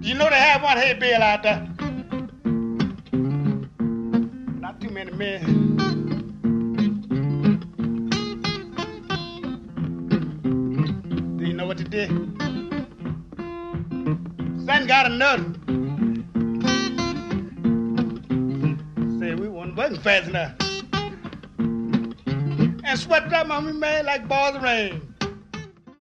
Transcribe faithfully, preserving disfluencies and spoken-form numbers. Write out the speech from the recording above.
You know they have one hay bale out there. Not too many men. Do you know what they did? Son got a nut. Said we wasn't working fast enough. And swept up on me, man, like balls of rain.